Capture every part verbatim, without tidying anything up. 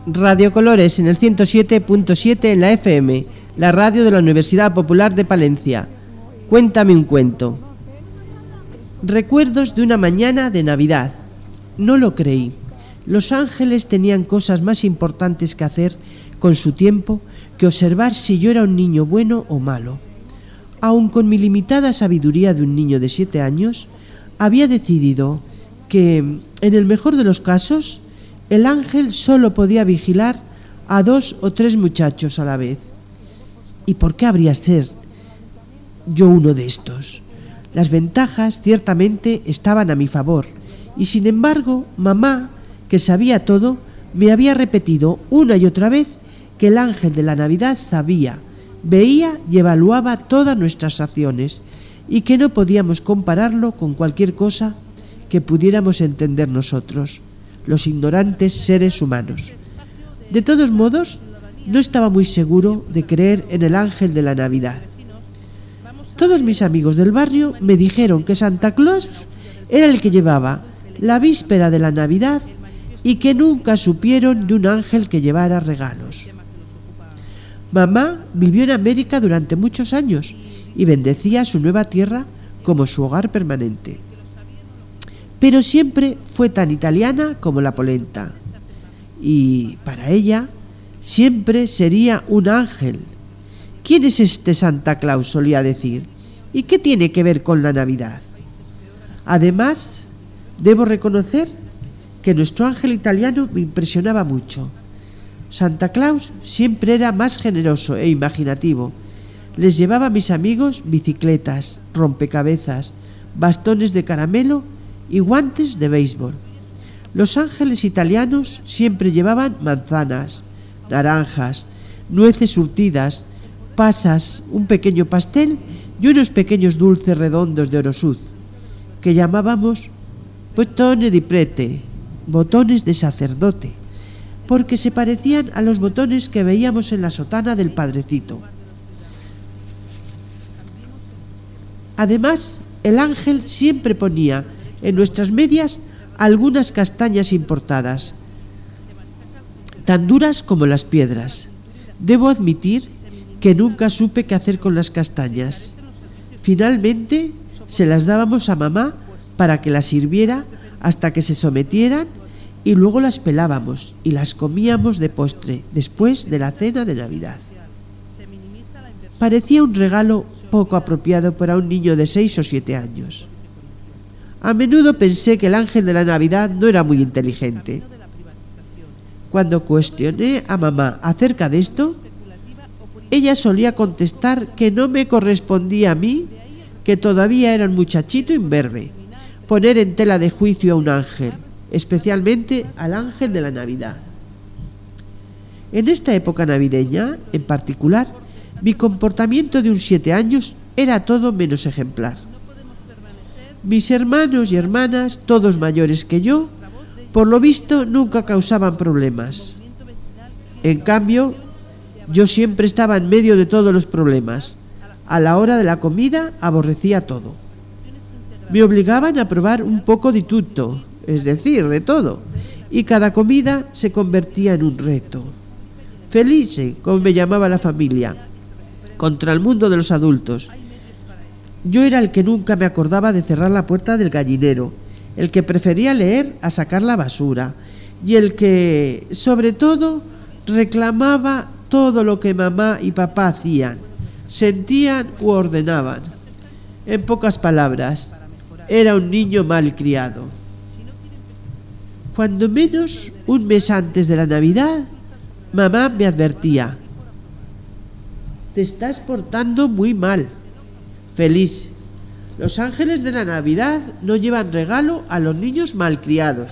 Radio Colores en el ciento siete punto siete en la F M, la radio de la Universidad Popular de Palencia. Cuéntame un cuento. Recuerdos de una mañana de Navidad. No lo creí. Los ángeles tenían cosas más importantes que hacer con su tiempo que observar si yo era un niño bueno o malo. Aun con mi limitada sabiduría de un niño de siete años, había decidido que, en el mejor de los casos, el ángel solo podía vigilar a dos o tres muchachos a la vez. ¿Y por qué habría ser yo uno de estos? Las ventajas ciertamente estaban a mi favor, y sin embargo, mamá, que sabía todo, me había repetido una y otra vez que el ángel de la Navidad sabía, veía y evaluaba todas nuestras acciones, y que no podíamos compararlo con cualquier cosa que pudiéramos entender nosotros, los ignorantes seres humanos. De todos modos, no estaba muy seguro de creer en el ángel de la Navidad. Todos mis amigos del barrio me dijeron que Santa Claus era el que llevaba la víspera de la Navidad y que nunca supieron de un ángel que llevara regalos. Mamá vivió en América durante muchos años y bendecía su nueva tierra como su hogar permanente. Pero siempre fue tan italiana como la polenta, y para ella siempre sería un ángel. ¿Quién es este Santa Claus?, solía decir. ¿Y qué tiene que ver con la Navidad? Además, debo reconocer que nuestro ángel italiano me impresionaba mucho. Santa Claus siempre era más generoso e imaginativo. Les llevaba a mis amigos bicicletas, rompecabezas, bastones de caramelo y guantes de béisbol. Los ángeles italianos siempre llevaban manzanas, naranjas, nueces surtidas, pasas, un pequeño pastel y unos pequeños dulces redondos de orosuz, que llamábamos bottone di prete, botones de sacerdote, porque se parecían a los botones que veíamos en la sotana del Padrecito. Además, el ángel siempre ponía en nuestras medias algunas castañas importadas, tan duras como las piedras. Debo admitir que nunca supe qué hacer con las castañas. Finalmente, se las dábamos a mamá para que las sirviera hasta que se sometieran y luego las pelábamos y las comíamos de postre después de la cena de Navidad. Parecía un regalo poco apropiado para un niño de seis o siete años. A menudo pensé que el ángel de la Navidad no era muy inteligente. Cuando cuestioné a mamá acerca de esto, ella solía contestar que no me correspondía a mí, que todavía era un muchachito imberbe, poner en tela de juicio a un ángel, especialmente al ángel de la Navidad. En esta época navideña, en particular, mi comportamiento de un siete años era todo menos ejemplar. Mis hermanos y hermanas, todos mayores que yo, por lo visto nunca causaban problemas. En cambio, yo siempre estaba en medio de todos los problemas. A la hora de la comida aborrecía todo. Me obligaban a probar un poco di tutto, es decir, de todo, y cada comida se convertía en un reto. Felice, como me llamaba la familia, contra el mundo de los adultos. Yo era el que nunca me acordaba de cerrar la puerta del gallinero, el que prefería leer a sacar la basura, y el que, sobre todo, reclamaba todo lo que mamá y papá hacían, sentían u ordenaban. En pocas palabras, era un niño mal criado. Cuando menos un mes antes de la Navidad, mamá me advertía: te estás portando muy mal. Feliz. Los ángeles de la Navidad no llevan regalo a los niños malcriados.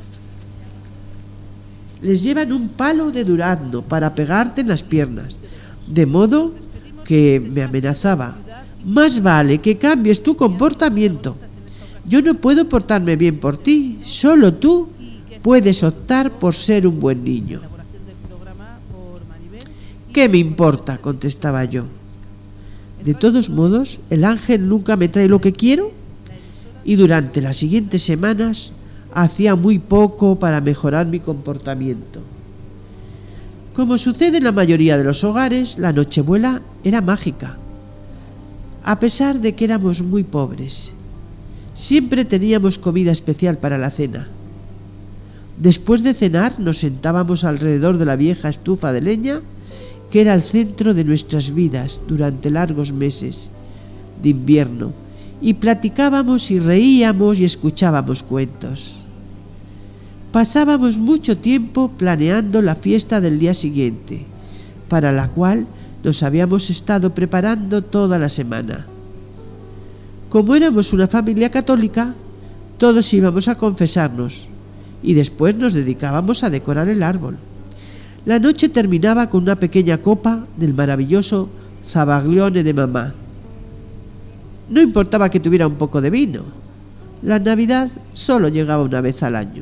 Les llevan un palo de durazno para pegarte en las piernas, de modo que me amenazaba: más vale que cambies tu comportamiento. Yo no puedo portarme bien por ti, solo tú puedes optar por ser un buen niño. ¿Qué me importa?, contestaba yo. De todos modos, el ángel nunca me trae lo que quiero, y durante las siguientes semanas hacía muy poco para mejorar mi comportamiento. Como sucede en la mayoría de los hogares, la Nochebuena era mágica. A pesar de que éramos muy pobres, siempre teníamos comida especial para la cena. Después de cenar nos sentábamos alrededor de la vieja estufa de leña que era el centro de nuestras vidas durante largos meses de invierno, y platicábamos y reíamos y escuchábamos cuentos. Pasábamos mucho tiempo planeando la fiesta del día siguiente, para la cual nos habíamos estado preparando toda la semana. Como éramos una familia católica, todos íbamos a confesarnos y después nos dedicábamos a decorar el árbol. La noche terminaba con una pequeña copa del maravilloso Zavaglione de mamá. No importaba que tuviera un poco de vino. La Navidad solo llegaba una vez al año.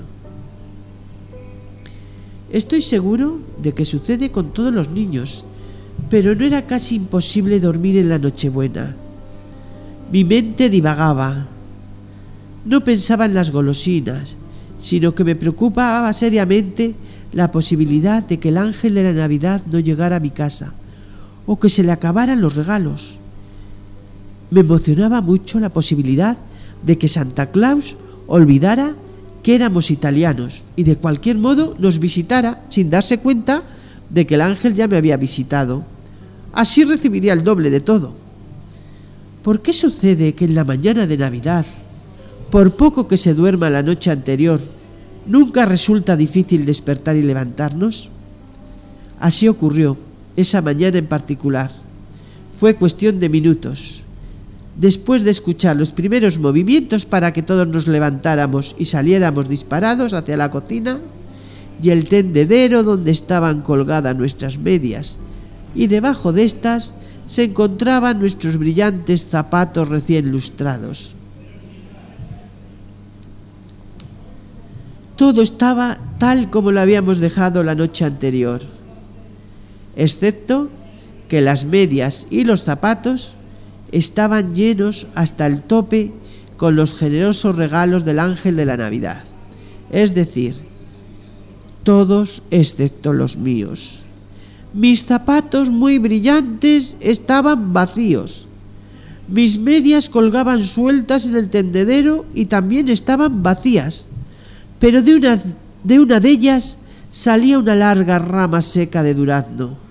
Estoy seguro de que sucede con todos los niños, pero no era casi imposible dormir en la Nochebuena. Mi mente divagaba. No pensaba en las golosinas, sino que me preocupaba seriamente la posibilidad de que el ángel de la Navidad no llegara a mi casa, o que se le acabaran los regalos. Me emocionaba mucho la posibilidad de que Santa Claus olvidara que éramos italianos y de cualquier modo nos visitara sin darse cuenta de que el ángel ya me había visitado. Así recibiría el doble de todo. ¿Por qué sucede que en la mañana de Navidad, por poco que se duerma la noche anterior, nunca resulta difícil despertar y levantarnos? Así ocurrió esa mañana en particular. Fue cuestión de minutos. Después de escuchar los primeros movimientos para que todos nos levantáramos y saliéramos disparados hacia la cocina y el tendedero donde estaban colgadas nuestras medias, y debajo de estas se encontraban nuestros brillantes zapatos recién lustrados. Todo estaba tal como lo habíamos dejado la noche anterior, excepto que las medias y los zapatos estaban llenos hasta el tope con los generosos regalos del ángel de la Navidad, es decir, todos excepto los míos. Mis zapatos muy brillantes estaban vacíos. Mis medias colgaban sueltas en el tendedero y también estaban vacías, pero de una de, una de ellas salía una larga rama seca de durazno.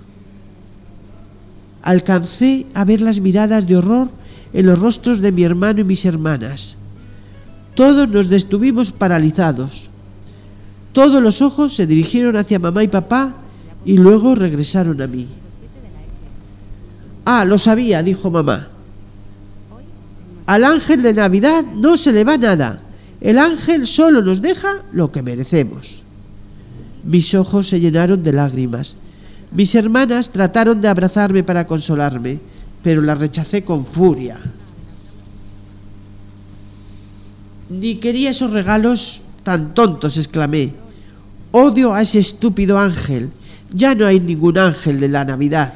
Alcancé a ver las miradas de horror en los rostros de mi hermano y mis hermanas. Todos nos detuvimos paralizados. Todos los ojos se dirigieron hacia mamá y papá y luego regresaron a mí. Ah, lo sabía, dijo mamá. Al ángel de Navidad no se le va nada. El ángel solo nos deja lo que merecemos. Mis ojos se llenaron de lágrimas. Mis hermanas trataron de abrazarme para consolarme, pero las rechacé con furia. Ni quería esos regalos tan tontos, exclamé. Odio a ese estúpido ángel. Ya no hay ningún ángel de la Navidad.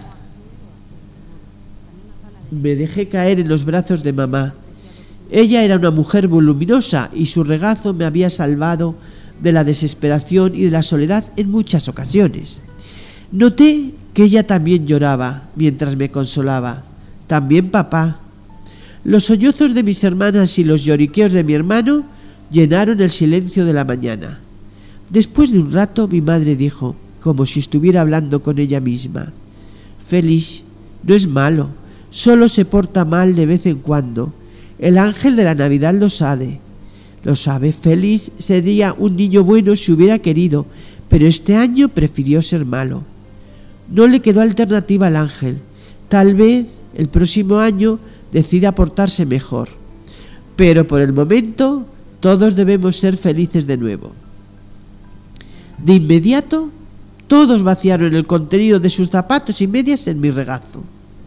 Me dejé caer en los brazos de mamá. Ella era una mujer voluminosa y su regazo me había salvado de la desesperación y de la soledad en muchas ocasiones. Noté que ella también lloraba mientras me consolaba. También papá. Los sollozos de mis hermanas y los lloriqueos de mi hermano llenaron el silencio de la mañana. Después de un rato mi madre dijo, como si estuviera hablando con ella misma: Félix, no es malo, solo se porta mal de vez en cuando. El ángel de la Navidad lo sabe. Lo sabe. Félix sería un niño bueno si hubiera querido, pero este año prefirió ser malo. No le quedó alternativa al ángel. Tal vez el próximo año decida portarse mejor. Pero por el momento todos debemos ser felices de nuevo. De inmediato todos vaciaron el contenido de sus zapatos y medias en mi regazo.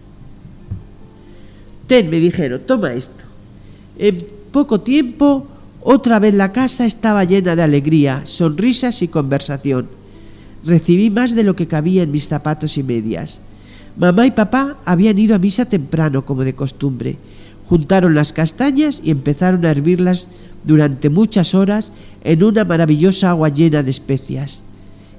Ten, me dijeron, toma esto. En poco tiempo otra vez la casa estaba llena de alegría, sonrisas y conversación. Recibí más de lo que cabía en mis zapatos y medias. Mamá y papá habían ido a misa temprano, como de costumbre. Juntaron las castañas y empezaron a hervirlas durante muchas horas en una maravillosa agua llena de especias.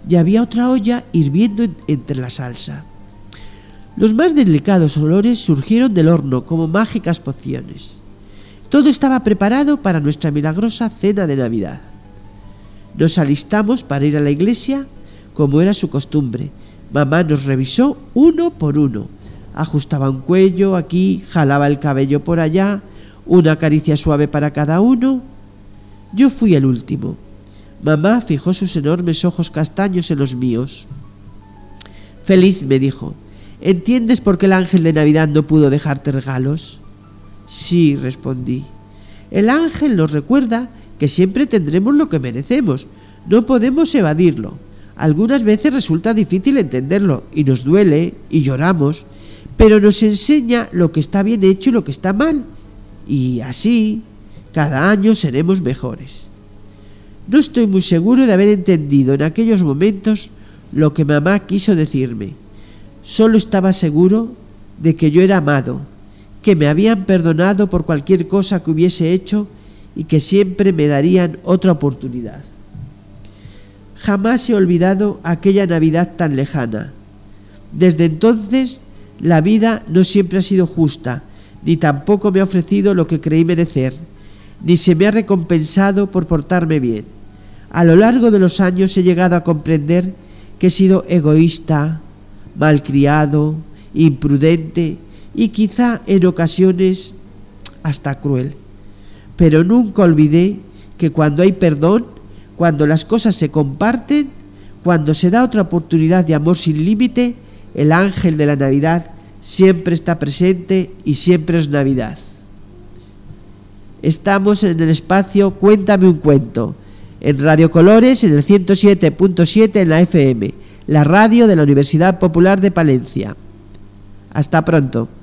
y había otra olla hirviendo en- entre la salsa. Los más delicados olores surgieron del horno como mágicas pociones. Todo estaba preparado para nuestra milagrosa cena de Navidad. Nos alistamos para ir a la iglesia, como era su costumbre. Mamá nos revisó uno por uno. Ajustaba un cuello aquí, jalaba el cabello por allá, una caricia suave para cada uno. Yo fui el último. Mamá fijó sus enormes ojos castaños en los míos. Feliz, me dijo, ¿entiendes por qué el ángel de Navidad no pudo dejarte regalos? Sí, respondí. El ángel nos recuerda que siempre tendremos lo que merecemos. No podemos evadirlo. Algunas veces resulta difícil entenderlo y nos duele y lloramos, pero nos enseña lo que está bien hecho y lo que está mal. Y así, cada año seremos mejores. No estoy muy seguro de haber entendido en aquellos momentos lo que mamá quiso decirme. Solo estaba seguro de que yo era amado, que me habían perdonado por cualquier cosa que hubiese hecho y que siempre me darían otra oportunidad. Jamás he olvidado aquella Navidad tan lejana. Desde entonces, la vida no siempre ha sido justa, ni tampoco me ha ofrecido lo que creí merecer, ni se me ha recompensado por portarme bien. A lo largo de los años he llegado a comprender que he sido egoísta, malcriado, imprudente y quizá en ocasiones hasta cruel. Pero nunca olvidé que cuando hay perdón, cuando las cosas se comparten, cuando se da otra oportunidad de amor sin límite, el ángel de la Navidad siempre está presente y siempre es Navidad. Estamos en el espacio Cuéntame un cuento, en Radio Colores, en el ciento siete punto siete en la F M, la radio de la Universidad Popular de Palencia. Hasta pronto.